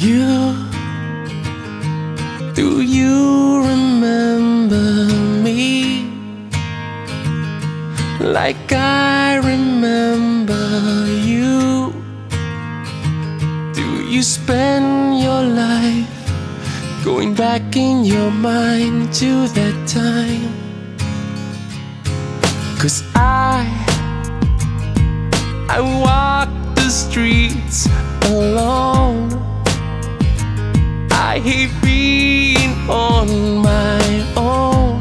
You, do you remember me like I remember you? Do you spend your life going back in your mind to that time? 'Cause I walk the streets alone. I hate being on my own,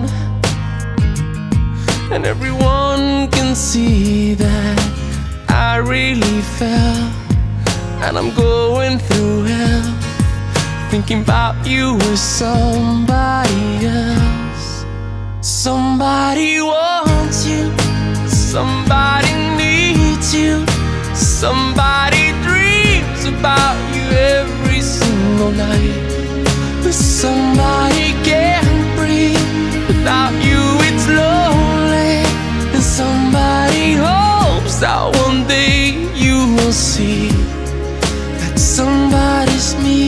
and everyone can see that I really fell, and I'm going through hell, thinking about you with somebody else. Somebody wants you, somebody needs you, somebody dreams about you every single night. Somebody can't breathe without you, it's lonely. And somebody hopes that one day you will see that somebody's me,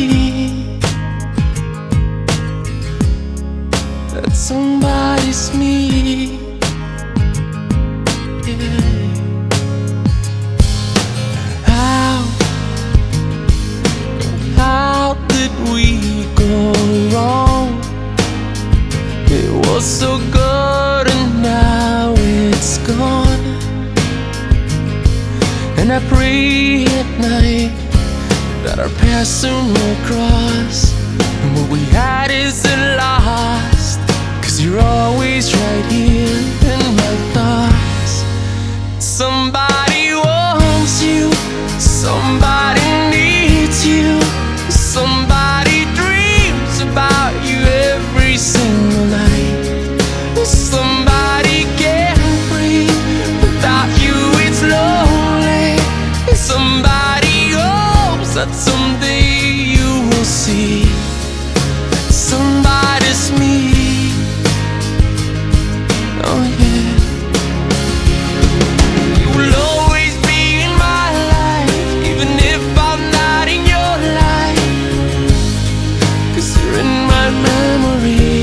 that somebody's me. Yeah. How did we go wrong? It was so good and now it's gone. And I pray at night that our paths soon will cross, and what we had isn't lost, 'cause you're always right here in my thoughts. Somebody wants you, somebody needs you, somebody dreams about you every single night. Somebody can't breathe without you, it's lonely. Somebody hopes that someday you will see that somebody's me. Oh yeah. You will always be in my life, even if I'm not in your life, 'cause you're in my memory.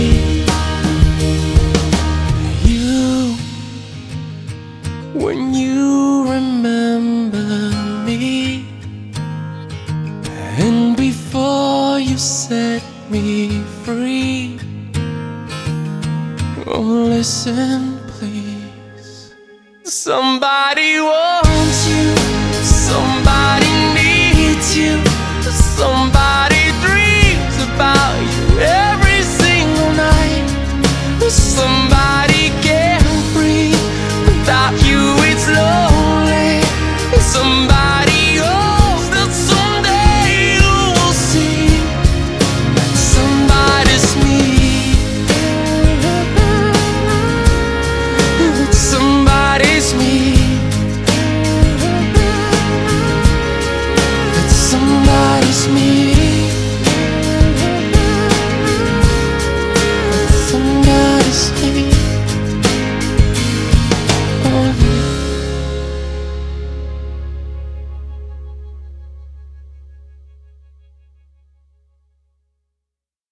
You, when you remember me, and before you set me free, oh listen please. Somebody wants you,